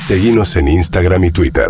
Seguinos en Instagram y Twitter.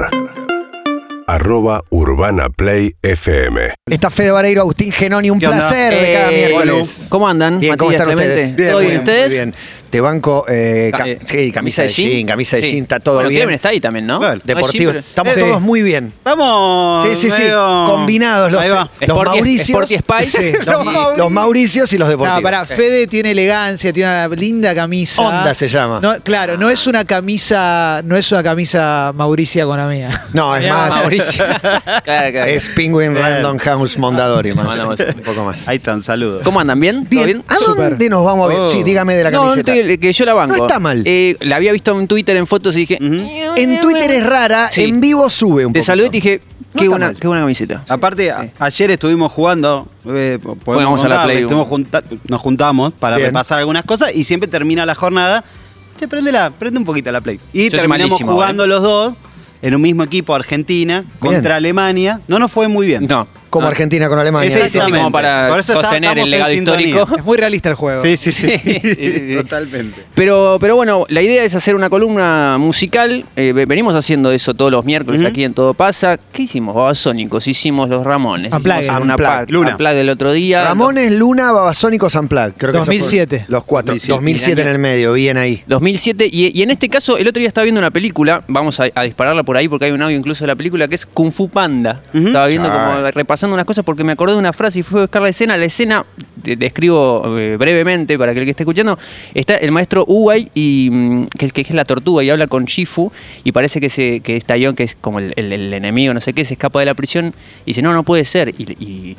@UrbanaPlayFM. Está Fede Vareiro, Agustín Genoni, un placer de cada miércoles. ¿Cómo andan? Bien, ¿cómo Matías, están Clemente? ustedes? ¿Todo bien ustedes? Muy bien. Te banco, camisa de jean, está todo bueno, bien. Clemen está ahí también, ¿no? Bueno, Deportivo. Estamos todos muy bien. Estamos Sí. medio... Combinados los Mauricios. Sporty Spice. Los Mauricios y los deportivos. No, pará, Fede tiene elegancia, tiene una linda camisa. Onda se llama. No, claro, no es una camisa Mauricia con la mía. No, es más. Mauricio. Claro. Es Penguin Random House Mondadori, más. Mandamos Un poco más. Ahí están, saludos. ¿Cómo andan? ¿Bien? ¿Todo bien? ¿A dónde nos vamos a ver? Oh. Sí, dígame de la No, camiseta. que yo la banco. No está mal. La había visto en Twitter en fotos y dije... En Twitter es rara, Sí. en vivo sube un poco. Te saludé y dije, No qué está buena camiseta. Aparte, ayer estuvimos jugando, Vamos a la Play. nos juntamos para Bien. repasar algunas cosas y siempre termina la jornada. Prende un poquito la Play. Y Yo soy terminamos malísimo, jugando los dos en un mismo equipo, Argentina contra Alemania. No nos fue muy bien. No. Como Argentina con Alemania. Exactamente. Como para Por eso sostener estamos el legado en sintonía. histórico. Es muy realista el juego. Sí. Sí. Totalmente. Pero bueno, la idea es hacer una columna musical. Venimos haciendo eso todos los miércoles aquí en Todo Pasa. ¿Qué hicimos? Babasónicos, hicimos Los Ramones. Unplugged. Hicimos una Unplugged. Luna. Unplugged del otro día. Ramones, Luna, Babasónicos, Unplugged. Creo que 2007. esos fueron los cuatro. 2007. 2007 en el medio, bien ahí. 2007, y en este caso, el otro día estaba viendo una película, vamos a dispararla por ahí porque hay un audio incluso de la película, que es Kung Fu Panda. Estaba viendo como repasando unas cosas porque me acordé de una frase y fue a buscar la escena. La escena, describo brevemente para que el que esté escuchando, está el maestro Uwei, que es la tortuga, y habla con Shifu, y parece que es Taiyon, que es como el enemigo, no sé qué, se escapa de la prisión y dice, no puede ser. Y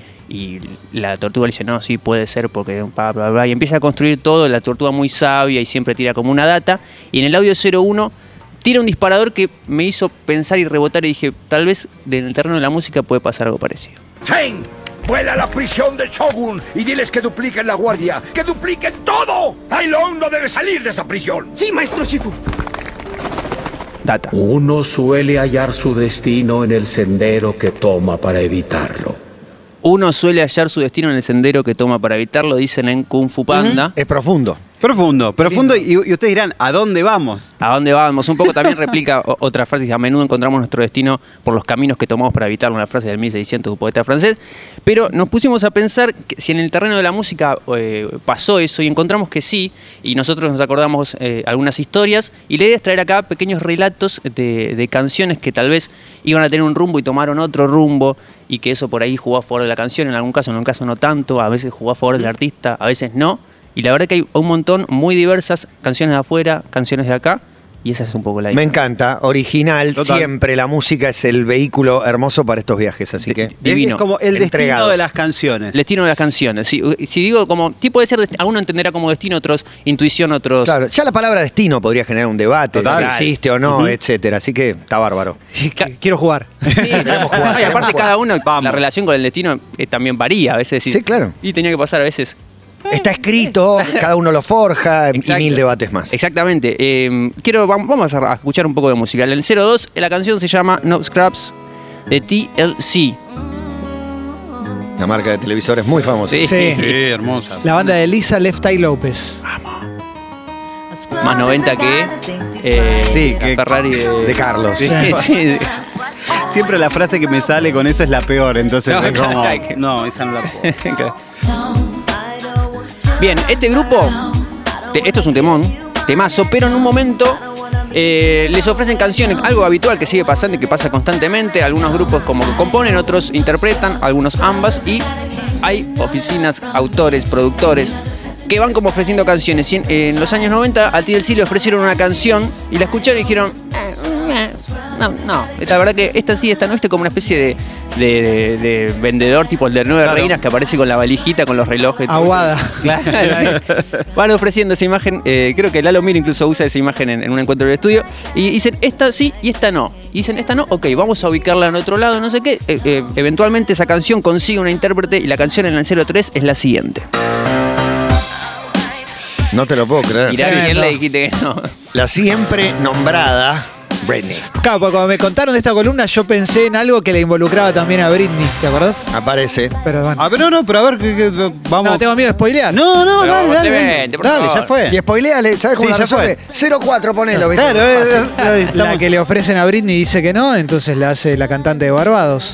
la tortuga le dice, no, sí puede ser porque bla, bla, bla, y empieza a construir todo, la tortuga muy sabia y siempre tira como una data, y en el audio 01 tira un disparador que me hizo pensar y rebotar y dije, tal vez en el terreno de la música puede pasar algo parecido. ¡Chain! ¡Vuela a la prisión de Shogun y diles que dupliquen la guardia! ¡Que dupliquen todo! Tai Lung no debe salir de esa prisión. Sí, maestro Shifu. Data. Uno suele hallar su destino en el sendero que toma para evitarlo. Uno suele hallar su destino en el sendero que toma para evitarlo, dicen en Kung Fu Panda. Es profundo. Profundo, y ustedes dirán, ¿a dónde vamos? ¿A dónde vamos? Un poco también replica otra frase, dice, a menudo encontramos nuestro destino por los caminos que tomamos para evitarlo, una frase del 1600 de un poeta francés. Pero nos pusimos a pensar que si en el terreno de la música pasó eso, y encontramos que sí, y nosotros nos acordamos algunas historias, y la idea es traer acá pequeños relatos de canciones que tal vez iban a tener un rumbo y tomaron otro rumbo, y que eso por ahí jugó a favor de la canción, en algún caso no tanto, a veces jugó a favor del artista, a veces no. Y la verdad que hay un montón muy diversas, canciones de afuera, canciones de acá, y esa es un poco la idea. Me encanta, original, Total. Siempre la música es el vehículo hermoso para estos viajes, así que... Divino. Es como el destino Entregados. de las canciones. El destino de las canciones. Si digo como, sí puede ser, alguno entenderá como destino, otros intuición, otros... Claro, ya la palabra destino podría generar un debate, Total. si existe o no, etcétera, así que está bárbaro. Quiero jugar. Sí, jugar, y aparte cada uno, Vamos. la relación con el destino también varía. A veces decís, Sí, claro. Y tenía que pasar a veces... Está escrito, cada uno lo forja Exacto. y mil debates más. Exactamente. Vamos a escuchar un poco de música. En el 02, la canción se llama No Scraps de TLC. Una marca de televisores muy famosa. Sí. hermosa. La banda de Lisa Left Eye López. Más 90 que Sí, la que- Ferrari De Carlos. Sí, sí. Siempre la frase que me sale con esa es la peor, entonces No, es como, claro. no, esa no la puedo. Bien, este grupo, esto es un temazo, pero en un momento les ofrecen canciones, algo habitual que sigue pasando y que pasa constantemente. Algunos grupos como que componen, otros interpretan, algunos ambas, y hay oficinas, autores, productores que van como ofreciendo canciones. Y en los años 90 al TLC le ofrecieron una canción y la escucharon y dijeron, no, la verdad que esta sí, esta no, como una especie de vendedor tipo el de Nueve Reinas que aparece con la valijita, con los relojes. Aguada. Claro. Van ofreciendo esa imagen, creo que Lalo Mir incluso usa esa imagen en un encuentro del estudio, y dicen, esta sí y esta no. Y dicen, esta no, ok, vamos a ubicarla en otro lado, no sé qué. Eventualmente esa canción consigue una intérprete y la canción en el 03 es la siguiente. No te lo puedo creer. Mirá, bien le dijiste que no. La siempre nombrada Britney. Claro, porque cuando me contaron de esta columna, yo pensé en algo que le involucraba también a Britney, ¿te acordás? Aparece. Pero bueno. Pero a ver, vamos. No, tengo miedo de spoilear. No, Pero dale, Clemente, por dale, favor. ya fue. Si spoileale, ¿sabes cómo Sí, la ya resuelve? 0-4, ponelo. ¿viste? Claro, La que le ofrecen a Britney dice que no, entonces la hace la cantante de Barbados.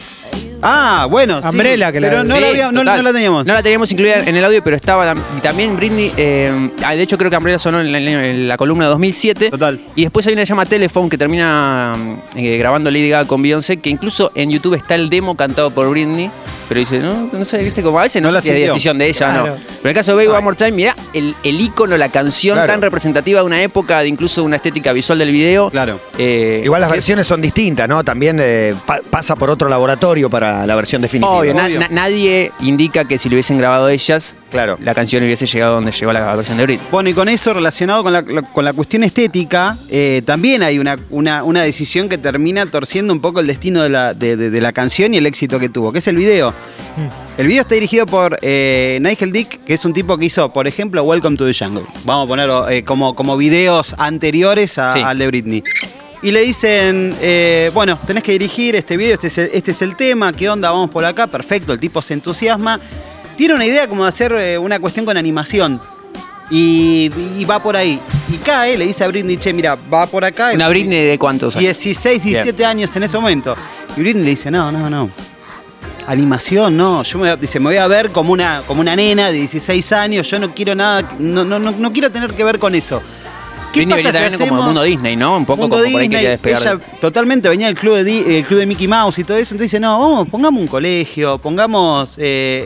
Bueno. Umbrella, sí, que la- pero no, Sí, no total. la teníamos. No la teníamos incluida en el audio, pero estaba también Britney. De hecho, creo que Umbrella sonó en la columna de 2007. Total. Y después hay una que se llama Telephone que termina grabando Lady Gaga con Beyoncé, que incluso en YouTube está el demo cantado por Britney. Pero dice, no sé, viste, como a veces no No la sé si es sintió. decisión de ella Claro. o no. Pero en el caso de Baby One More Time, mirá el ícono, la canción Claro. tan representativa de una época, de incluso una estética visual del video. Claro. Igual las versiones son distintas, ¿no? También pasa por otro laboratorio para la versión definitiva. Obvio, Obvio. nadie indica que si lo hubiesen grabado ellas, Claro. la canción hubiese llegado donde llegó la versión de Britney. Bueno, y con eso relacionado con la cuestión estética, también hay una decisión que termina torciendo un poco el destino de la canción y el éxito que tuvo, que es el video. El video está dirigido por Nigel Dick, que es un tipo que hizo, por ejemplo, Welcome to the Jungle. Vamos a ponerlo como videos anteriores Sí. al de Britney. Y le dicen, bueno, tenés que dirigir este video, este es el tema, ¿qué onda? Vamos por acá, perfecto, el tipo se entusiasma. Tiene una idea como de hacer una cuestión con animación. Y va por ahí. Y cae, le dice a Britney, che, mira, va por acá. ¿Una Britney de cuántos años? 16, 17 años en ese momento. Y Britney le dice, no. Animación, no. Me voy a ver como una nena de 16 años. Yo no quiero nada, no quiero tener que ver con eso. ¿Qué Britney pasa venía si también como hacemos el mundo Disney, ¿no? Un poco mundo como por ahí Disney? quería despegar. Ella totalmente venía del club de Mickey Mouse y todo eso. Entonces dice, no, pongamos un colegio, pongamos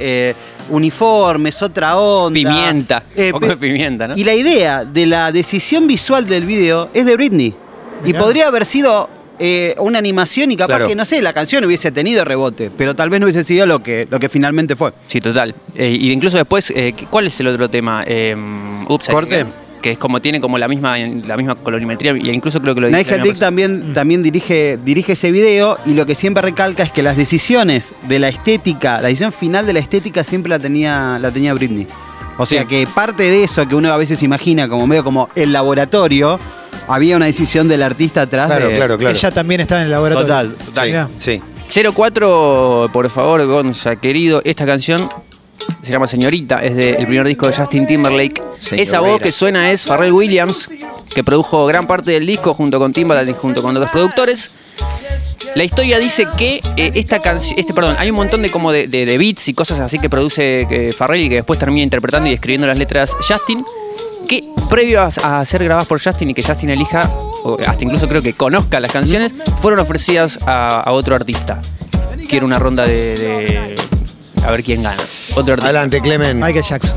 uniformes, otra onda. Pimienta. Un poco de pe- pimienta, ¿no? Y la idea de la decisión visual del video es de Britney. Y podría haber sido una animación y capaz Claro. que, no sé, la canción hubiese tenido rebote, pero tal vez no hubiese sido lo que finalmente fue. Sí, total. Y incluso después, ¿cuál es el otro tema? Ups, I Corte. Think que es como tiene como la misma colorimetría y incluso creo que lo dice Nigel la Dick misma persona. también dirige ese video y lo que siempre recalca es que las decisiones de la estética, la decisión final de la estética siempre la tenía Britney. O sea Sí. que parte de eso que uno a veces imagina como medio como el laboratorio, había una decisión del artista atrás. Claro. Ella también estaba en el laboratorio. Total. Mirá. Sí. 04, por favor, Gonza, querido, esta canción se llama Señorita, es del primer disco de Justin Timberlake. Señorita. Esa voz que suena es Pharrell Williams, que produjo gran parte del disco junto con Timbaland y junto con otros productores. La historia dice que esta canción, hay un montón de beats y cosas así que produce Pharrell y que después termina interpretando y escribiendo las letras Justin, que previo a ser grabadas por Justin y que Justin elija, o hasta incluso creo que conozca las canciones, fueron ofrecidas a otro artista. Quiero una ronda de a ver quién gana. Otro artista. Adelante, Clemen. Michael Jackson.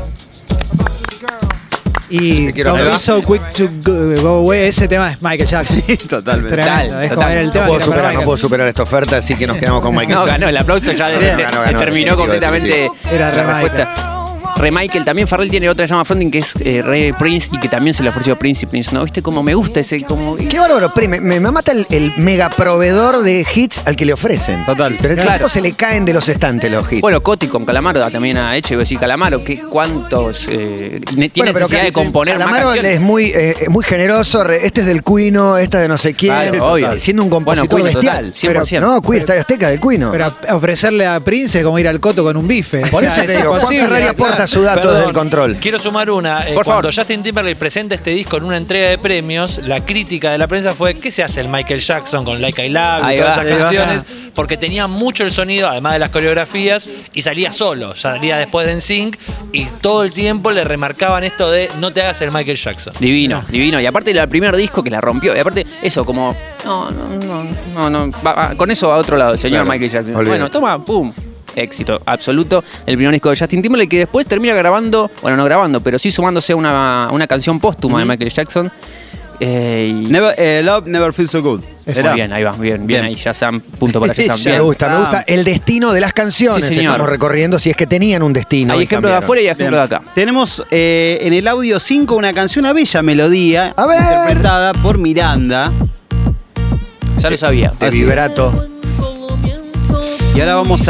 Y Te quiero Don't ver. Be So Quick to Go Away, ese tema es Michael Jackson. Totalmente. Tremendo, es como total. era el tema No que era para no puedo Michael. superar esta oferta, así que nos quedamos con Michael No, Jackson. ganó, el aplauso ya Ganó, se terminó definitivo, completamente definitivo. Era la re respuesta. Re Michael, también Pharrell tiene otra que se llama Fronting que es Re Prince y que también se le ofreció Prince y Prince, ¿no? ¿Viste cómo me gusta ese? Como... Qué bárbaro, me mata el mega proveedor de hits al que le ofrecen. Total. Pero el Claro. tiempo se le caen de los estantes los hits. Bueno, Coti con Calamaro también ha hecho, y voy a decir Calamaro, ¿cuántos tiene Bueno, pero necesidad de componer más Calamaro canciones? es muy generoso. Este es del Cuino, esta de no sé quién. Claro, obvio. Siendo un compositor Bueno, Cuino, bestial. total, 100%. No, Cuino, Estadio Azteca del Cuino. Pero ofrecerle a Prince es como ir al Coto con un bife. Por O sea, eso te es digo, Juan imposible. Ferrari aporta su dato Perdón, desde el control. Quiero sumar una. Por Cuando favor. Justin Timberlake presenta este disco en una entrega de premios, la crítica de la prensa fue: ¿qué se hace el Michael Jackson con Like I Love y Ahí todas va, estas ahí va. canciones? Porque tenía mucho el sonido, además de las coreografías, y salía solo, salía después de NSYNC, y todo el tiempo le remarcaban esto de no te hagas el Michael Jackson. Divino, divino. Y aparte el primer disco que la rompió. Y aparte, eso, como. No. Va, con eso va a otro lado, el señor Claro, Michael Jackson. olvídate. Bueno, toma, pum. Éxito absoluto. El primer disco de Justin Timberlake que después termina grabando, bueno, no grabando, pero sí sumándose a una canción póstuma de Michael Jackson. Y Love Never Feels So Good. muy bien, ahí va, bien ahí. Shazam, punto para Shazam. Ya Me Bien. gusta el destino de las canciones. Sí, señor. Estamos recorriendo si es que tenían un destino. Hay y ejemplos de cambiaron. afuera y ejemplos de acá. Tenemos en el audio 5 una canción, una bella melodía, A ver. interpretada por Miranda. Ya lo sabía. De Así. vibrato. Y ahora vamos a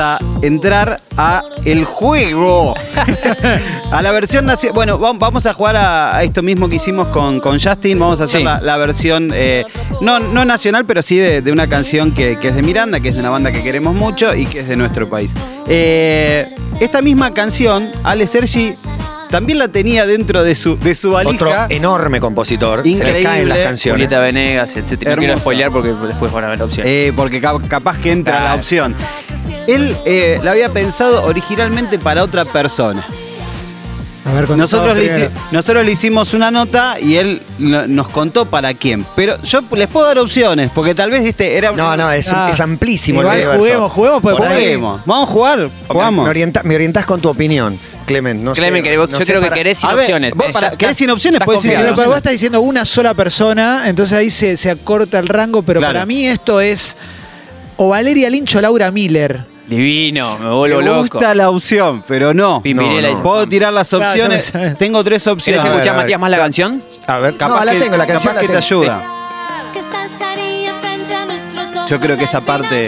entrar a el juego. A la versión nacional. Bueno, vamos a jugar a esto mismo que hicimos con Justin. Vamos a hacer Sí. la versión, no nacional, pero sí de una canción que es de Miranda, que es de una banda que queremos mucho y que es de nuestro país. Esta misma canción, Ale Sergi también la tenía dentro de su valija. Otro enorme compositor. Se le Increíble. caen las canciones. Julieta Venegas, etc. No quiero Hermosa. spoilear porque después van a ver la opción. Porque capaz que entra Claro. la opción. Él la había pensado originalmente para otra persona. A ver, Nosotros primero. le hicimos una nota y él nos contó para quién. Pero yo les puedo dar opciones, porque tal vez era... No, es amplísimo Igual el universo. juguemos, pues Por ahí. Juguemos. Vamos a jugar, jugamos. Me orientás con tu opinión, Clement. No Clemen, sé, que vos- no yo sé creo que para- querés sin A ver, opciones. vos Ya ¿querés sin opciones? estás Podés decir Sí, confiado. pero vos estás diciendo una sola persona, entonces ahí se acorta el rango, pero Claro. para mí esto es o Valeria Lynch o Laura Miller. Divino, me vuelvo Me loco. gusta la opción, pero no. Pimpinela No, y- Puedo tirar las Claro, opciones. yo me- Tengo 3 ¿Querés opciones. A ver, escuchar, a ver. Matías, más la canción? A ver, Capaz la que- tengo, la canción capaz que la te tengo. ayuda. Yo creo que esa parte...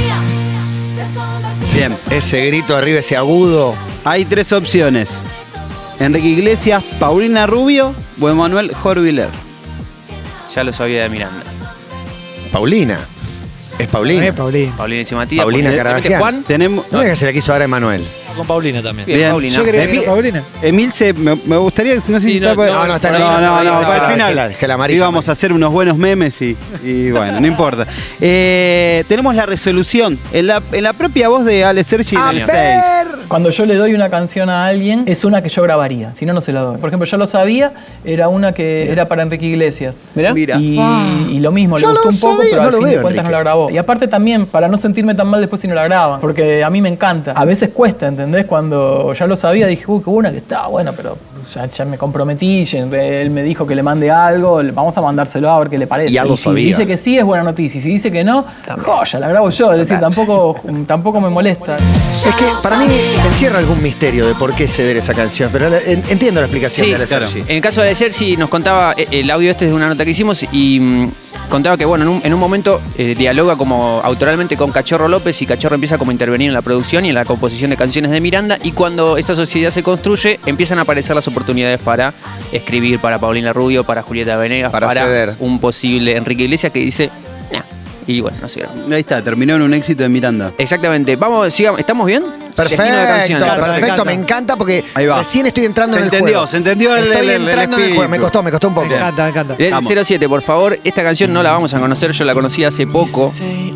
Bien. Ese grito arriba, ese agudo. Hay 3 opciones. Enrique Iglesias, Paulina Rubio o Emanuel Jorviler. Ya lo sabía de Miranda. Paulina. Es Paulina. Paulina. Paulina y Matías. Paulina ¿Te Caradagian. viste, Juan? Tenemos... No es que se la quiso dar a Emanuel. Con Paulina también. Bien, Bien. Paulina. Yo creía que Emil- era Paulina. Emil me gustaría, no sé si Sí, está no, para- no, está no, bien. no, No, para el no, final gel amarilla, íbamos a hacer unos buenos memes y bueno, no importa. Tenemos la resolución en la propia voz de Ale Sergi A del ver. 6. Cuando yo le doy una canción a alguien, es una que yo grabaría, si no, no se la doy. Por ejemplo, yo lo sabía, era una que era para Enrique Iglesias. Mirá. Mira. Y lo mismo, le Yo gustó lo un poco, sabía, pero no al lo fin veo, de cuentas Enrique. no la grabó. Y aparte también, para no sentirme tan mal después si no la graban, porque a mí me encanta. A veces cuesta, ¿entendés? Cuando ya lo sabía, dije, uy, qué buena que está, bueno, pero ya me comprometí, él me dijo que le mande algo, vamos a mandárselo a ver qué le parece. Y algo si sabía. dice que sí, es buena noticia. Y si dice que no, joya, la grabo yo. Es decir, tampoco me molesta. Es que para mí encierra algún misterio de por qué ceder esa canción, pero entiendo la explicación Sí, de Ale claro. Sergi. En el caso de Sergi nos contaba, el audio este es de una nota que hicimos y contaba que bueno, en un momento dialoga como autoralmente con Cachorro López y Cachorro empieza como a intervenir en la producción y en la composición de canciones de Miranda y cuando esa sociedad se construye empiezan a aparecer las oportunidades para escribir para Paulina Rubio, para Julieta Venegas, Para ceder. un posible Enrique Iglesias que dice, "Nah". Y bueno, no sé. Ahí está, terminó en un éxito de Miranda. Exactamente, vamos, sigamos, ¿estamos bien? Destino de Perfecto, canciones. perfecto, me encanta porque Ahí va. recién estoy entrando Se en el entendió, juego. se entendió el Estoy el entrando en el juego, espíritu. me costó un poco. Me encanta. Del Vamos. 07, por favor, esta canción no la vamos a conocer, yo la conocí hace poco.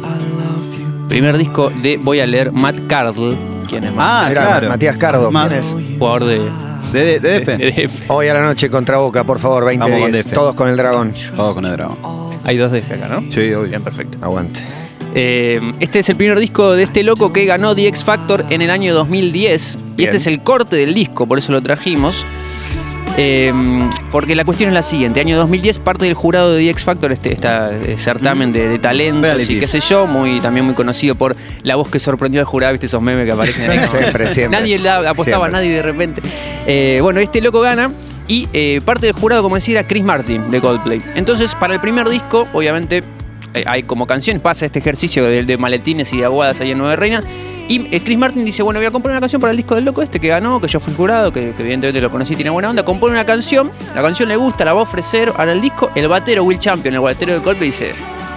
Primer disco de, voy a leer, Matt Cardle, quien es Matt, Mirá, claro. Matías Cardo, Más- ¿quién es? jugador de De DF. DF. Hoy a la noche contra Boca, por favor, Vamos con 20-10. DF. Todos con el dragón. Todo con el dragón. Hay dos DF acá, ¿no? Sí, obvio. Bien, perfecto. Aguante. Este es el primer disco de este loco que ganó The X Factor en el año 2010. Y Bien. este es el corte del disco, por eso lo trajimos. Porque la cuestión es la siguiente. Año 2010, parte del jurado de The X Factor, este certamen de talentos Reality. y qué sé yo, también muy conocido por la voz que sorprendió al jurado, viste esos memes que aparecen ahí. Siempre. Nadie le apostaba a Siempre. nadie de repente. Bueno, este loco gana y parte del jurado, como decía, era Chris Martin de Coldplay. Entonces, para el primer disco, obviamente, hay como canciones, pasa este ejercicio de maletines y de aguadas ahí en Nueva Reina. Y Chris Martin dice, bueno, voy a comprar una canción para el disco del loco este que ganó, que yo fui jurado, que evidentemente lo conocí, tiene buena onda. Compone una canción, la canción le gusta, la va a ofrecer ahora el disco. El batero Will Champion, el batero de Coldplay, dice,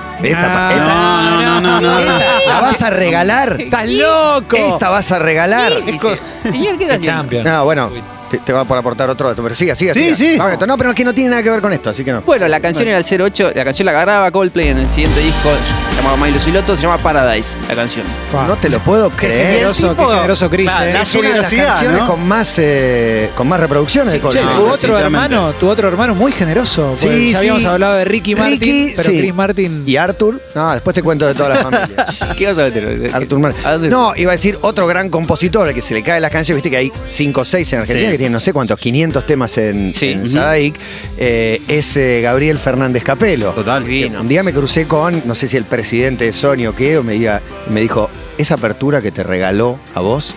¿La vas a regalar? ¡Estás loco! ¿Esta vas a regalar? dice, señor, ¿qué está haciendo? Champion. No, bueno, te va por aportar otro dato, pero siga. Sí. Vamos, no, pero es que no tiene nada que ver con esto, así que no. Bueno, la canción era el 08, la canción la graba Coldplay en el siguiente disco, llamado Milo Siloto, se llama Paradise, la canción. No te lo puedo Qué creer. generoso, qué generoso Chris. Claro, ¿eh? la Es una de las generosidad, canciones ¿no? con más reproducciones de Che, Coldplay. tu otro hermano muy generoso. Sí, Sí, ya habíamos sí. hablado de Ricky Martin, Ricky, pero sí. Chris Martin. ¿Y Arthur? No, después te cuento de toda la familia. ¿Qué vas a meter? Arthur Martin. ¿A dónde? No, iba a decir otro gran compositor al que se le cae las canciones. Viste que hay 5 o 6 en Argentina Sí. que tienen no sé cuántos, 500 temas en Sí. Sadaic. Es Gabriel Fernández Capelo. Total. Divino. Un día me crucé con, no sé si el presidente de Sony o qué, me dijo, esa apertura que te regaló a vos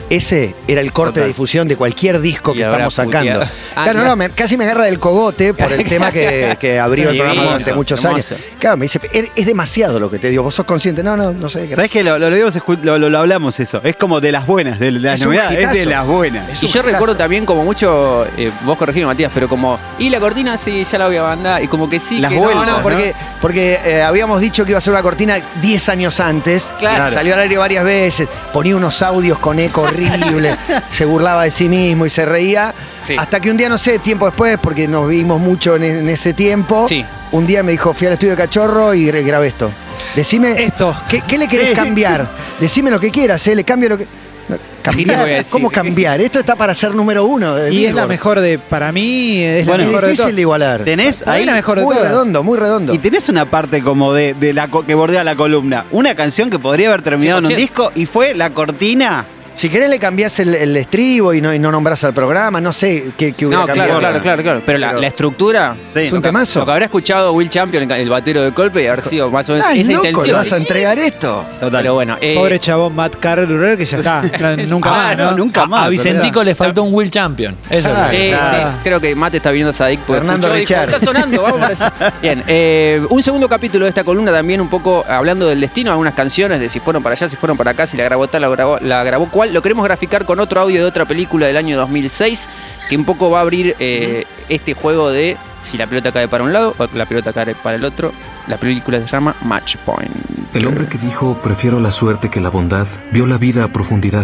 ese era el corte Total. de difusión de cualquier disco que Y habrá estamos sacando. puteado. Claro, no, casi me agarra del cogote por el tema que abrió el Sí, programa durante hermoso, muchos hermoso. años. Claro, me dice, es demasiado lo que te digo, vos sos consciente. No sé. ¿Sabés que lo hablamos eso? Es como de las buenas, de las Es un novedades, es de hitazo. las buenas. Es Y un yo hitazo. recuerdo también como mucho, vos corregime Matías, pero como, y la cortina sí, ya la voy a mandar, y como que sí, Las que vueltas, No, porque habíamos dicho que iba a ser una cortina 10 años antes. Claro. Salió al aire varias veces, ponía unos audios con eco horrible, se burlaba de sí mismo y se reía. Sí. Hasta que un día, no sé, tiempo después, porque nos vimos mucho en ese tiempo, Sí. un día me dijo, fui al estudio de Cachorro y grabé esto. Decime, Esto. ¿qué le querés cambiar? Decime lo que quieras, le cambio lo que... No, ¿Qué te voy a ¿Cambiar? decir? ¿Cómo cambiar? Esto está para ser número 1. de Y es la Billboard. mejor para mí, es la Bueno, Es mejor de difícil todas. de igualar. Tenés Para mí ahí la mejor de Muy todas. redondo, muy redondo. y tenés una parte como de que bordea la columna. Una canción que podría haber terminado en un 100%. disco y fue la cortina. Si querés le cambiás el estribo y no nombrás al programa, no sé qué hubiera No, cambiado. claro. Pero la estructura, Sí, Es un no, temazo. lo que habrá escuchado Will Champion, el batero de Colpe, y haber sido más o menos Ah, esa loco, ¿le intención. vas a entregar esto? Total. Pero bueno, Pobre chabón Matt Carter, que ya está. Nunca más, ¿no? nunca más. A Vicentico le faltó un Will Champion. Eso Ah, es. sí, creo que Mate está viendo Sadik. porque Fernando escuchó y dijo, Richard. está sonando, vamos para allá. Bien, un segundo capítulo de esta columna también un poco hablando del destino, algunas canciones de si fueron para allá, si fueron para acá, si la grabó tal, la grabó cual. Lo queremos graficar con otro audio de otra película del año 2006 que un poco va a abrir este juego de si la pelota cae para un lado o la pelota cae para el otro. La película se llama Match Point. El hombre que dijo prefiero la suerte que la bondad vio la vida a profundidad.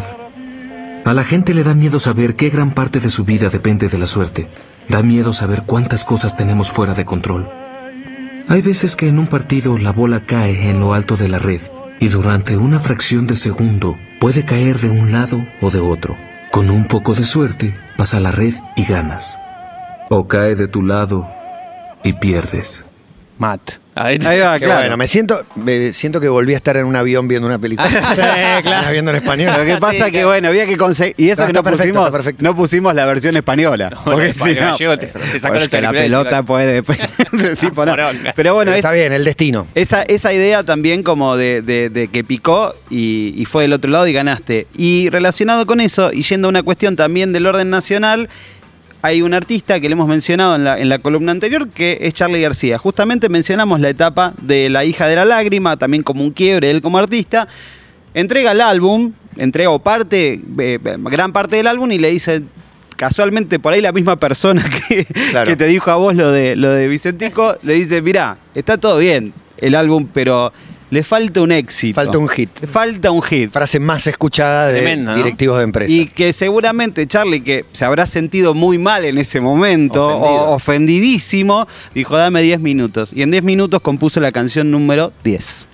A la gente le da miedo saber qué gran parte de su vida depende de la suerte. Da miedo saber cuántas cosas tenemos fuera de control. Hay veces que en un partido la bola cae en lo alto de la red y durante una fracción de segundo puede caer de un lado o de otro. Con un poco de suerte pasa la red y ganas. O cae de tu lado y pierdes. Matt. Ahí Ahí va, Qué claro. bueno, me siento que volví a estar en un avión viendo una película. Sí, claro. Viendo en español. Lo que pasa Sí, que, bueno, había que conseguir. Y eso No, que está perfecto. no pusimos la versión española. Porque el si no. gallego te sacó los que la auriculares y pelota va- puede. del tipo, no. Poronga. Pero bueno, Está bien, el destino. esa idea también como de que picó y fue del otro lado y ganaste. Y relacionado con eso, y yendo a una cuestión también del orden nacional, hay un artista que le hemos mencionado en la columna anterior, que es Charly García. Justamente mencionamos la etapa de La hija de la lágrima, también como un quiebre de él como artista. Entrega el álbum, entrega gran parte del álbum y le dice, casualmente por ahí la misma persona Claro. que te dijo a vos lo de Vicentico, le dice, mirá, está todo bien el álbum, pero le falta un éxito. Falta un hit. Falta un hit. Frase más escuchada de Tremendo, ¿no? directivos de empresa. Y que seguramente Charly, que se habrá sentido muy mal en ese momento, Ofendido. ofendidísimo, dijo, dame 10 minutos. Y en 10 minutos compuso la canción número 10.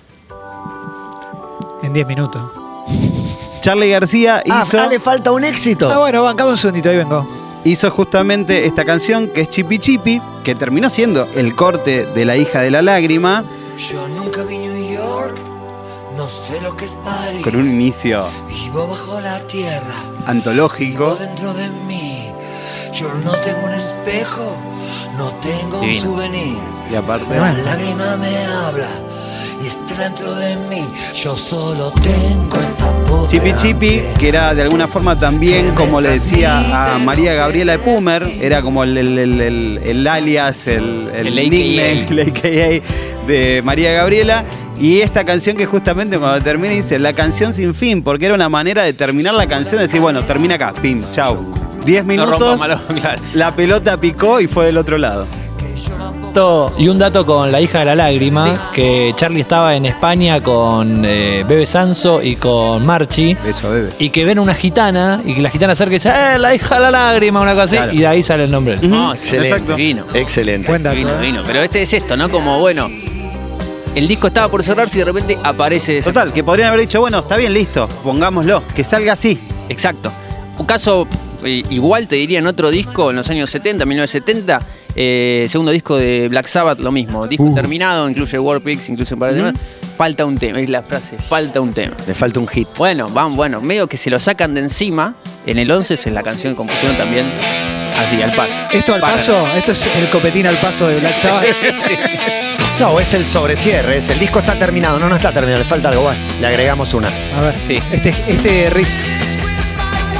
En 10 minutos. Charly García hizo, le falta un éxito. Ah, bueno, bancame un segundito, ahí vengo. hizo justamente esta canción que es Chipi Chipi, que terminó siendo el corte de La hija de la lágrima, Yo nunca vi New York, no sé lo que es París. con un inicio Vivo bajo la tierra, vivo antológico. dentro de mí. Yo no tengo un espejo, no tengo un Divino. souvenir. Y aparte, La lágrima me habla y está dentro de mí. Yo solo tengo esta voz. Chipi Chipi, que era de alguna forma también, como le decía a María Gabriela de Pumer, era como el alias, el El nickname, el AKA de María Gabriela. Y esta canción que justamente cuando termina dice, la canción sin fin, porque era una manera de terminar la canción, de decir, bueno, termina acá, pim, chau. 10 No minutos, rompa malo, claro. la pelota picó y fue del otro lado. Y un dato con La hija de la lágrima, que Charly estaba en España con Bebe Sanso y con Marchi. Eso, bebé. Y que ven una gitana y que la gitana acerca y dice, la hija de la lágrima, una cosa así, Claro. y de ahí sale el nombre. No, Excelente. Exacto. Divino. Excelente. Buen dato, Divino, ¿eh? divino. Pero este es esto, ¿no? Como, bueno, el disco estaba por cerrarse y de repente aparece ese. Total, que podrían haber dicho, bueno, está bien, listo, pongámoslo, que salga así. Exacto. Un caso igual, te diría, en otro disco, en los años 70, 1970, segundo disco de Black Sabbath, lo mismo. Disco terminado, incluye Warpix, incluye un par de temas. Falta un tema, es la frase, falta un tema. Le falta un hit. Bueno, medio que se lo sacan de encima. En el 11 es la canción que compusieron también así, al paso. Esto al Para. paso, esto es el copetín al paso de Black Sabbath. No, es el sobrecierre, el disco está terminado. No está terminado, le falta algo. Bueno, le agregamos una. A ver, Sí. este riff.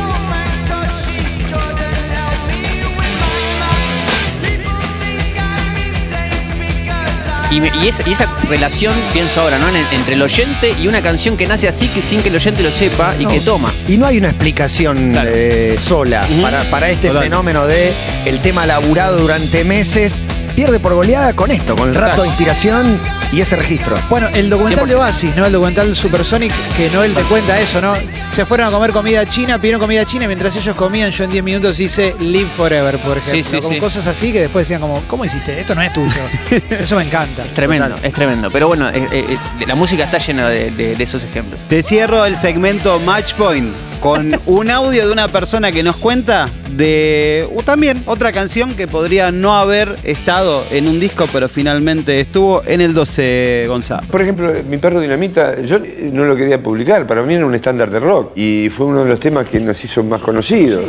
Y esa relación, pienso ahora, ¿no? Entre el oyente y una canción que nace así, que sin que el oyente lo sepa y que toma. Y no hay una explicación sola para este fenómeno de el tema laburado durante meses. Pierde por goleada con esto, con el rato de inspiración y ese registro. Bueno, el documental 100%. De Oasis, ¿no? El documental Supersonic, que Noel te cuenta eso, ¿no? Se fueron a comer comida china, pidieron comida china, y mientras ellos comían, yo en 10 minutos hice Live Forever, por ejemplo. Como cosas así que después decían como, ¿cómo hiciste? Esto no es tuyo. Eso me encanta. Es tremendo, es tremendo. Pero bueno, la música está llena de esos ejemplos. Te cierro el segmento Match Point con un audio de una persona que nos cuenta de también otra canción que podría no haber estado en un disco, pero finalmente estuvo en el 12, Gonzalo. Por ejemplo, Mi Perro Dinamita, yo no lo quería publicar, para mí era un estándar de rock y fue uno de los temas que nos hizo más conocidos.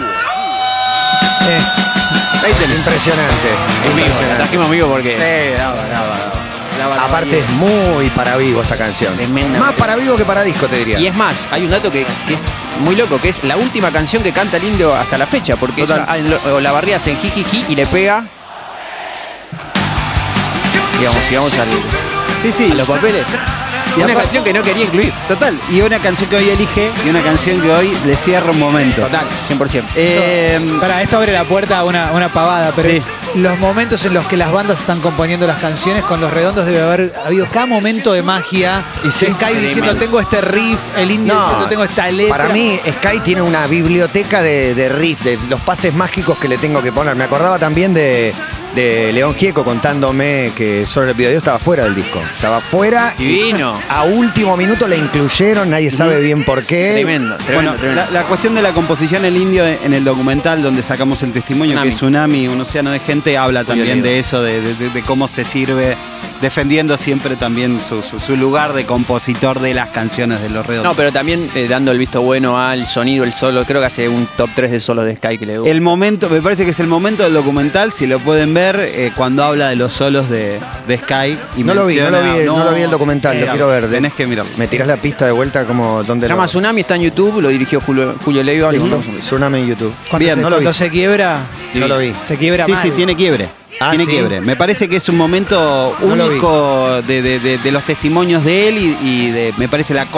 Impresionante. La trajimos vivo porque... Aparte es muy para vivo esta canción. Tremenda. Más para vivo que para disco, te diría. Y es más, hay un dato que es muy loco, que es la última canción que canta el Indio hasta la fecha, porque ella la barría en jijiji y le pega. Sigamos a los papeles. Y una canción que no quería incluir. Total, y una canción que hoy elige y una canción que hoy le cierra un momento. Total, 100%. Para esto abre la puerta a una pavada, pero es los momentos en los que las bandas están componiendo las canciones, con Los Redondos debe haber habido cada momento de magia. Y Sky diciendo, tengo este riff, el Indio diciendo, tengo esta letra. Para mí, Sky tiene una biblioteca de riff, de los pases mágicos que le tengo que poner. Me acordaba también de León Gieco contándome que Solo le pido a Dios estaba fuera del disco. Estaba fuera. Divino. A último minuto la incluyeron, nadie sabe bien por qué. Tremendo. Bueno, la cuestión de la composición El Indio en el documental donde sacamos el testimonio, que es Tsunami, un océano de gente, habla también de eso, de cómo se sirve, defendiendo siempre también su lugar de compositor de las canciones de Los Redondos. No, pero también dando el visto bueno al sonido, el solo. Creo que hace un top 3 de solos de Sky que le gusta. El momento, me parece que es el momento del documental, si lo pueden ver, cuando habla de los solos de Sky. Y no lo vi el documental, lo quiero ver. Tenés que mirarlo. ¿Me tirás la pista de vuelta como donde se llama Tsunami, está en YouTube, lo dirigió Julio Leiva. Tsunami en YouTube. Cuando se quiebra, no lo vi. Se quiebra mal. Sí, tiene quiebre. Tiene quiebre. Me parece que es un momento único de los testimonios de él y me parece la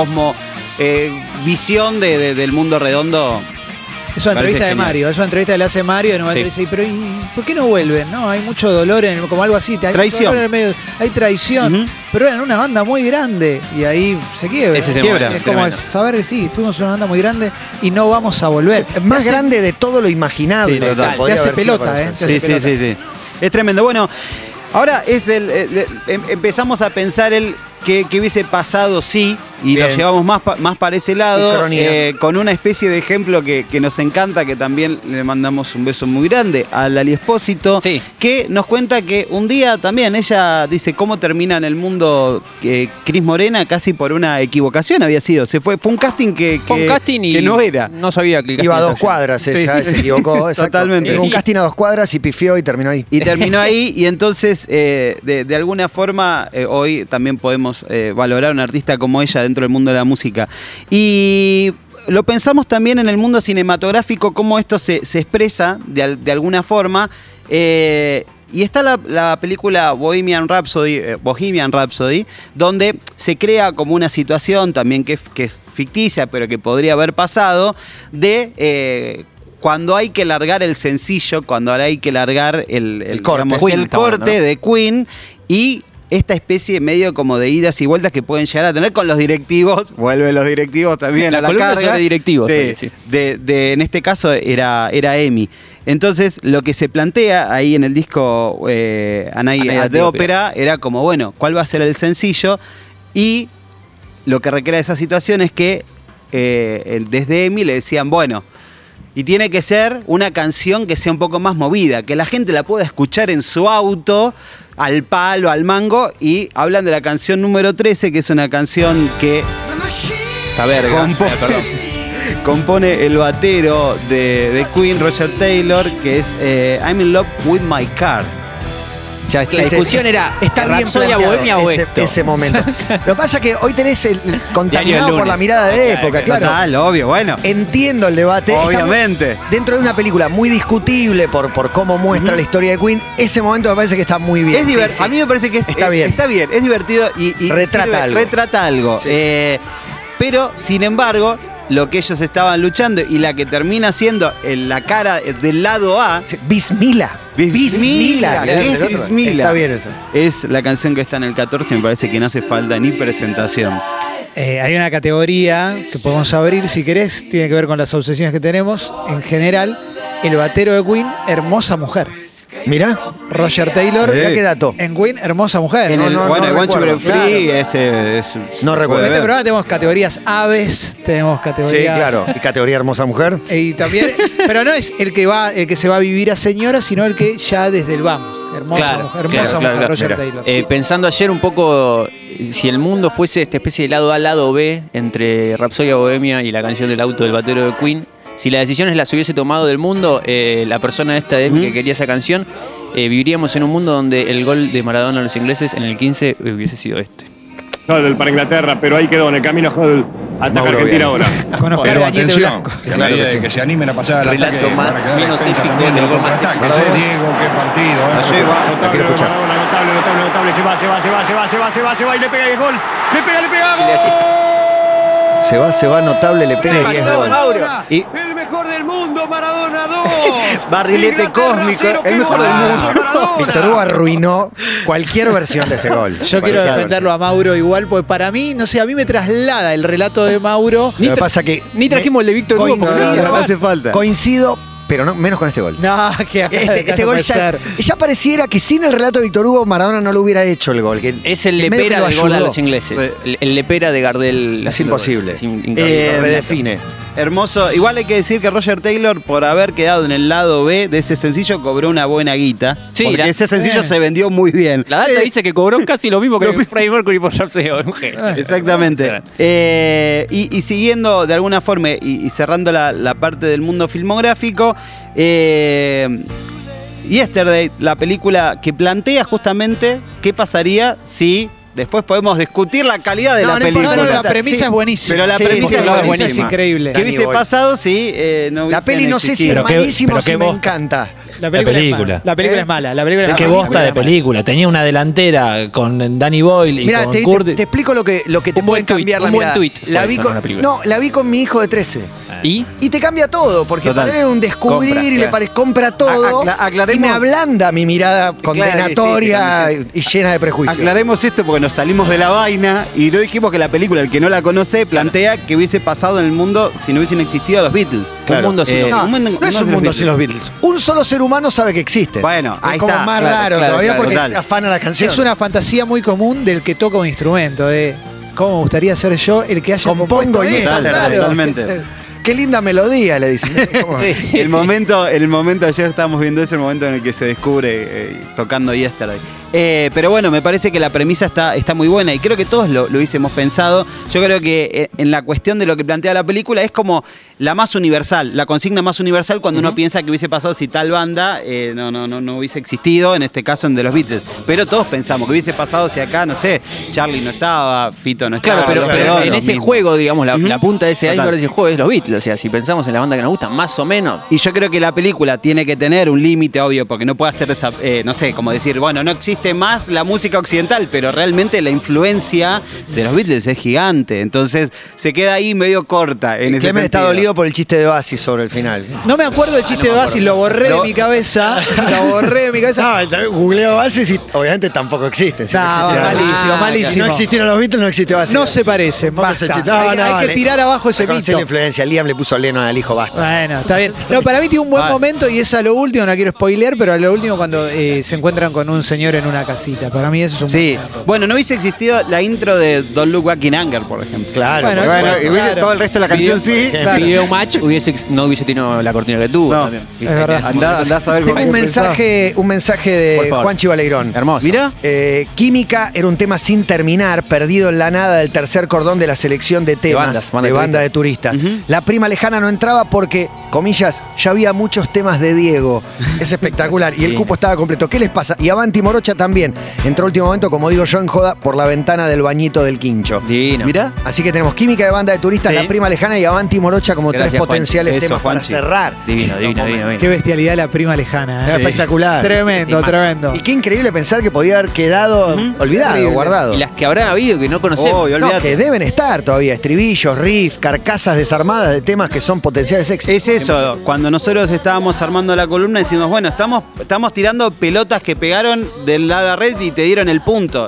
visión del mundo redondo. Es una entrevista de Mario, es una entrevista que le hace Mario, y dice, pero ¿y por qué no vuelven? No, hay mucho dolor, como algo así. Hay traición. Hay traición, pero eran una banda muy grande y ahí se quiebra. Ese se quiebra. Es como saber que sí, fuimos una banda muy grande y no vamos a volver. Más grande de todo lo imaginable. Sí, te hace pelota, Sí. Es tremendo. Bueno, ahora es empezamos a pensar que hubiese pasado, y lo llevamos más para ese lado, con una especie de ejemplo que nos encanta, que también le mandamos un beso muy grande a Lali Espósito, que nos cuenta que un día también ella dice cómo termina en el mundo Cris Morena, casi por una equivocación había sido. Fue un casting que no era. No sabía que iba a 2 cuadras, ella se equivocó. Totalmente. Llegó un casting a 2 cuadras y pifió y terminó ahí. Y entonces, de alguna forma, hoy también podemos valorar a un artista como ella dentro del mundo de la música. Y lo pensamos también en el mundo cinematográfico, cómo esto se expresa de alguna forma. Y está la película Bohemian Rhapsody, donde se crea como una situación también que es ficticia, pero que podría haber pasado, de cuando hay que largar el sencillo, cuando hay que largar el corte de Queen, y esta especie medio como de idas y vueltas que pueden llegar a tener con los directivos. Vuelven los directivos también a la carga. Sobre directivos. En este caso era Emi. Entonces, lo que se plantea ahí en el disco Anaï de Ópera era como, bueno, ¿cuál va a ser el sencillo? Y lo que recrea esa situación es que desde Emi le decían, bueno, y tiene que ser una canción que sea un poco más movida, que la gente la pueda escuchar en su auto, al palo, al mango, y hablan de la canción número 13, que es una canción que compone el batero de Queen, Roger Taylor, que es I'm in love with my car. Ya, la discusión era está bien Rapsodia planteado Bohemia o esto. ese momento. Lo que pasa es que hoy tenés el contaminado Diario por la Lunes. mirada de época, claro. Total, obvio, bueno. Entiendo el debate. Obviamente. Está dentro de una película muy discutible por cómo muestra la historia de Queen, ese momento me parece que está muy bien. Es A mí me parece que está bien. Está bien, es divertido y retrata algo. Sí. Pero, sin embargo, lo que ellos estaban luchando y la que termina siendo en la cara del lado A. Bismillah. Bismillah. Está bien eso. Es la canción que está en el 14, me parece que no hace falta ni presentación. Hay una categoría que podemos abrir si querés, tiene que ver con las obsesiones que tenemos. En general, el batero de Queen, hermosa mujer. Mirá. Roger Taylor. Mirá qué dato. En Queen, hermosa mujer. En el One Sugar Free, no recuerdo. En este programa tenemos categorías aves, tenemos categorías. Sí, claro. Y categoría hermosa mujer. Y también, pero no es el que se va a vivir a señora, sino el que ya desde el vamos. Hermosa mujer, Roger Taylor. Pensando ayer un poco, si el mundo fuese esta especie de lado A, lado B, entre Rapsodia Bohemia y la canción del auto del batero de Queen, si las decisiones las hubiese tomado del mundo, la persona esta de que quería esa canción, viviríamos en un mundo donde el gol de Maradona a los ingleses en el 15 hubiese sido este. Huddle para Inglaterra, pero ahí quedó en el camino Huddle. Ataca Argentina ahora. Con Oscar Gañete Blanco. Claro que se animen a pasar al ataque. Relato más, menos épico del gol más épico. Diego, qué partido. La quiero escuchar. Notable. Se va y le pega el gol. Le pega, gol. Se va, notable, le pega 10 goles. El mejor del mundo, Maradona 2. Barrilete cósmico, el mejor del mundo. Víctor Hugo arruinó cualquier versión de este gol. Yo quiero defenderlo a Mauro igual, porque para mí, no sé, a mí me traslada el relato de Mauro. Lo que pasa que ni trajimos el de Víctor Hugo porque no hace falta. Coincido, pero no, menos con este gol. No, que este gol ya pareciera que sin el relato de Víctor Hugo, Maradona no lo hubiera hecho el gol. Que es el lepera del gol a los ingleses. El lepera de Gardel. Es imposible. Lo redefine. Hermoso. Igual hay que decir que Roger Taylor, por haber quedado en el lado B de ese sencillo, cobró una buena guita. Sí, porque ese sencillo se vendió muy bien. La data dice que cobró casi lo mismo que Freddie Mercury por Rapsodia. Exactamente. Y siguiendo de alguna forma y cerrando la parte del mundo filmográfico, Yesterday, la película que plantea justamente qué pasaría si... Después podemos discutir la calidad de la película. No, la premisa es buenísima. Pero la premisa es increíble. ¿Qué hubiese pasado si no la peli no sé si es malísimo o si me encanta. La película. La película es mala. Qué bosta de película. Tenía una delantera con Danny Boyle y con Kurt. Te explico lo que te puede cambiar la mirada. La vi con mi hijo de 13. ¿Y te cambia todo, porque para él era un descubrir y compra todo. Y me ablanda mi mirada condenatoria y llena de prejuicios. Aclaremos esto porque nos salimos de la vaina y no dijimos que la película, el que no la conoce, plantea que hubiese pasado en el mundo si no hubiesen existido los Beatles. Claro. Un mundo sin no es un mundo sin los Beatles. Un solo ser humano sabe que existen. Bueno, ahí es como está. Más raro todavía porque se afana la canción. Es una fantasía muy común del que toca un instrumento. ¿Cómo me gustaría ser yo el que haya compongo esto? Totalmente. Qué linda melodía, le dicen. El momento ayer estábamos viendo eso, el momento en el que se descubre tocando Yesterday. Pero bueno, me parece que la premisa está muy buena y creo que todos lo hubiésemos pensado. Yo creo que en la cuestión de lo que plantea la película es como la más universal, la consigna más universal cuando uno piensa que hubiese pasado si tal banda no hubiese existido, en este caso en The Los Beatles. Pero todos pensamos que hubiese pasado si acá, no sé, Charlie no estaba, Fito no estaba. Claro, pero en ese juego, digamos, la punta de ese iceberg de ese juego es los Beatles. O sea, si pensamos en la banda que nos gusta, más o menos. Y yo creo que la película tiene que tener un límite, obvio, porque no puede hacer esa, no sé, como decir, bueno, no existe más la música occidental, pero realmente la influencia de los Beatles es gigante. Entonces se queda ahí medio corta en ese sentido. Clemen está dolido por el chiste de Oasis sobre el final. No me acuerdo del chiste de Oasis, lo borré de mi cabeza. No, googleo Oasis y obviamente tampoco existe. Malísimo. Si no existieron los Beatles, no existe Oasis. No se parecen, basta. Hay que tirar abajo ese mito. La influencia, Liam le puso Lennon al hijo, basta. Bueno, está bien. No, para mí tiene un buen momento y es a lo último, no quiero spoilear, pero a lo último cuando se encuentran con un señor en una casita. Para mí eso es un buen momento. Bueno, no hubiese existido la intro de Don't Look Back in Anger, por ejemplo. Claro, todo el resto de la canción sí. Video Match no hubiese tenido la cortina que tuvo. No, es verdad. Andá a saber cómo. Tengo un mensaje de Juanchi Baleirón. Hermoso. Mira. Química era un tema sin terminar, perdido en la nada del tercer cordón de la selección de temas de banda de turistas. La prima lejana no entraba porque, comillas, ya había muchos temas de Diego. Es espectacular. Y el cupo estaba completo. ¿Qué les pasa? Y Avanti Morocha Morocha también entró último momento, como digo yo en joda, por la ventana del bañito del Quincho. Divino. Mirá. Así que tenemos Química de Banda de Turistas, Sí. La Prima Lejana y Avanti Morocha como Gracias, tres potenciales Juanchi. temas Eso, para Juanchi. cerrar. Divino. Qué bestialidad la prima lejana. Era espectacular. Tremendo, tremendo. Y qué increíble pensar que podía haber quedado olvidado, Terrible. guardado. Y las que habrán habido que no conocemos. Oh, No, que deben estar todavía, estribillos, riff, carcasas desarmadas de temas que son potenciales éxitos. Es eso, cuando nosotros estábamos armando la columna decimos, bueno, estamos tirando pelotas que pegaron del lado de la red y te dieron el punto.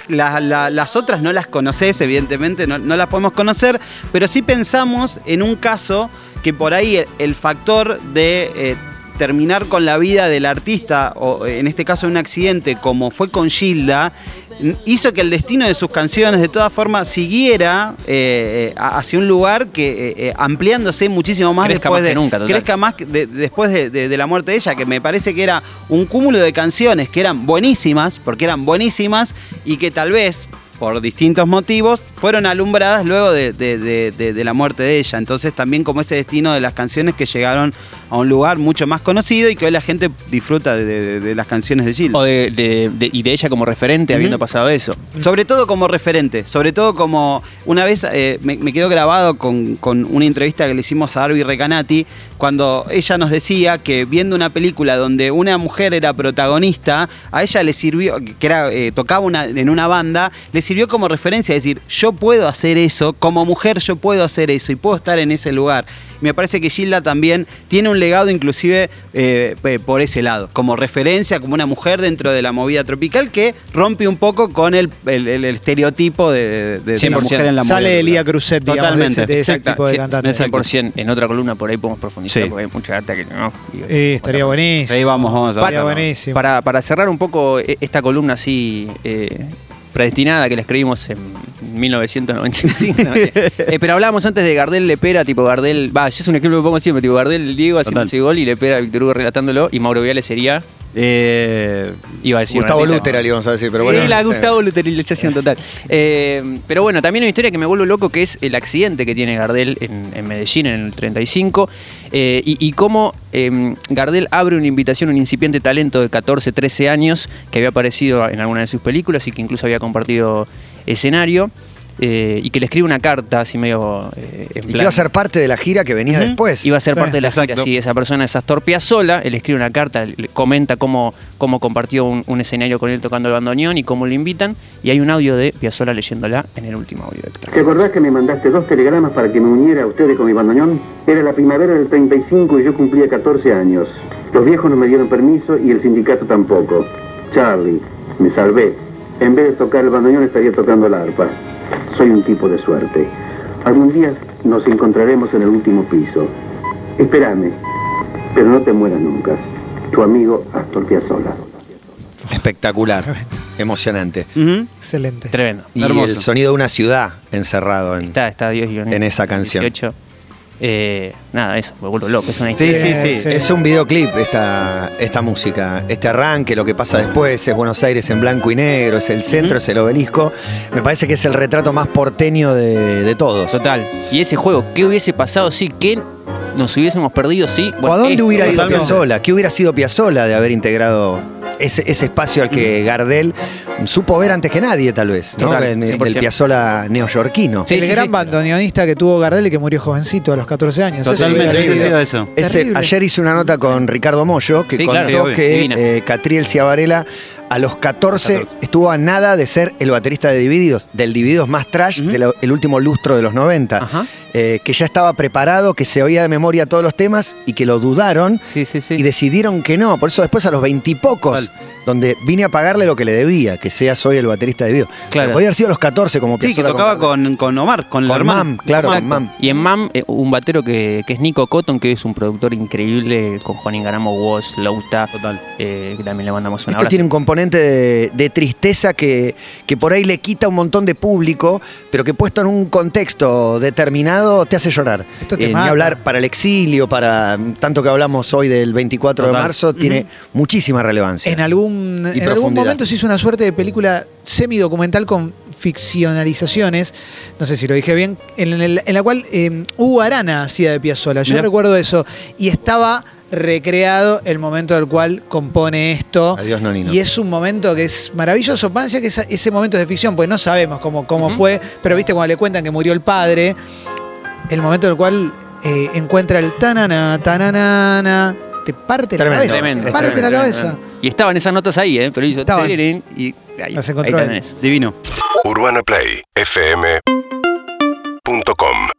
Las otras no las conoces, evidentemente, no las podemos conocer, pero sí pensamos en un caso que por ahí el factor de terminar con la vida del artista, o en este caso en un accidente, como fue con Gilda, hizo que el destino de sus canciones de todas formas siguiera hacia un lugar que ampliándose muchísimo más Crezca después más que nunca, total. crezca más después de la muerte de ella, que me parece que era un cúmulo de canciones que eran buenísimas, porque eran buenísimas y que tal vez por distintos motivos fueron alumbradas luego de la muerte de ella. Entonces también como ese destino de las canciones que llegaron a un lugar mucho más conocido y que hoy la gente disfruta de las canciones de Gilda. O y de ella como referente, habiendo pasado eso. Sobre todo como referente, sobre todo como una vez me quedó grabado con una entrevista que le hicimos a Darby Recanati, cuando ella nos decía que viendo una película donde una mujer era protagonista, a ella le sirvió, que era, tocaba en una banda, le sirvió como referencia, es decir, yo puedo hacer eso, como mujer yo puedo hacer eso y puedo estar en ese lugar. Me parece que Gilda también tiene un legado inclusive por ese lado, como referencia, como una mujer dentro de la movida tropical que rompe un poco con el estereotipo de la mujer en la movida. Sale de Lía Cruzet, digamos, Totalmente. de ese tipo de cantante. 100%. En otra columna por ahí podemos profundizar, Sí. porque hay mucha data que no. Estaría buenísimo. Ahí vamos a Estaría ver. buenísimo. Para cerrar un poco esta columna así predestinada que la escribimos en 1995. Pero hablábamos antes de Gardel, Lepera, tipo Gardel, es un ejemplo que pongo siempre, tipo Gardel, Diego haciendo ese gol y Lepera, Víctor Hugo relatándolo y Mauro Viale sería... Iba a decir Gustavo Lutera, le íbamos a decir, pero bueno. Sí, la Gustavo Luterización total. Pero bueno, también hay una historia que me vuelve loco, que es el accidente que tiene Gardel en Medellín en el 35, y cómo Gardel abre una invitación a un incipiente talento de 14, 13 años, que había aparecido en alguna de sus películas y que incluso había compartido escenario. Y que le escribe una carta así medio en Y plan, que iba a ser parte de la gira que venía después. iba a ser parte de la gira. exacto. Sí, esa persona es Astor Piazzolla, él escribe una carta, le comenta cómo compartió un escenario con él tocando el bandoneón y cómo lo invitan, y hay un audio de Piazzolla leyéndola en el último audio. ¿Te acordás que me mandaste 2 telegramas para que me uniera a ustedes con mi bandoneón? Era la primavera del 35 y yo cumplía 14 años. Los viejos no me dieron permiso y el sindicato tampoco. Charlie, me salvé. En vez de tocar el bandoneón estaría tocando la arpa. Soy un tipo de suerte. Algún día nos encontraremos en el último piso. Espérame, pero no te mueras nunca. Tu amigo Astor Piazzolla. Espectacular, emocionante. Excelente. Tremendo. Y Hermoso. el sonido de una ciudad encerrado Está Dios en esa canción. 18. Nada, eso, me vuelvo loco. Es una Sí, historia. sí, sí. Es un videoclip esta música, este arranque, lo que pasa después, es Buenos Aires en blanco y negro, es el centro, es el obelisco. Me parece que es el retrato más porteño de todos. Total. Y ese juego, ¿qué hubiese pasado si que nos hubiésemos perdido? Sí. ¿O a dónde hubiera ido totalmente. Piazzolla? ¿Qué hubiera sido Piazzolla de haber integrado ese espacio al que Gardel supo ver antes que nadie, tal vez, ¿no? Total, Del 100%. Piazzolla neoyorquino. Sí, el gran bandoneonista que tuvo Gardel y que murió jovencito a los 14 años. Totalmente, Eso hubiera sido- eso. Terrible. Ayer hice una nota con Ricardo Mollo que Sí, contó claro, divina. que Catriel Ciavarela a los 14 estuvo a nada de ser el baterista de Divididos, del Divididos más trash, el último lustro de los 90. Ajá. Que ya estaba preparado, que se oía de memoria todos los temas y que lo dudaron y decidieron que no. Por eso después a los 20 y pocos, donde vine a pagarle lo que le debía, que sea soy el baterista de Divididos. Claro. Pero podía haber sido a los 14 como Sí, que Piazzolla tocaba con Omar, con la hermana. Mam, claro, Exacto. con Mam. Y en Mam, un batero que es Nico Cotton, que es un productor increíble, con Juan Ingaramo, Woz, Lauta. Total. Que también le mandamos un Esto abrazo. tiene un componente de tristeza que por ahí le quita un montón de público, pero que puesto en un contexto determinado te hace llorar. Esto te Ni mata. hablar para el exilio, para tanto que hablamos hoy del 24 Total. de marzo, tiene muchísima relevancia. En algún profundidad. momento se hizo una suerte de película semidocumental con ficcionalizaciones, no sé si lo dije bien, en la cual Hugo Arana hacía de Piazzolla. Yo Mirá. recuerdo eso. Y estaba recreado el momento del cual compone esto. Adiós, Nonino. Y es un momento que es maravilloso. Pancia que ese momento es de ficción, pues no sabemos cómo fue, pero viste cuando le cuentan que murió el padre, el momento en el cual encuentra el tanana, tananana, te parte la cabeza. Tremendo, te parte la cabeza. Y estaban esas notas ahí, pero hizo tirirín y ahí, las encontró ahí él. tenés. Divino. UrbanaPlayFM.com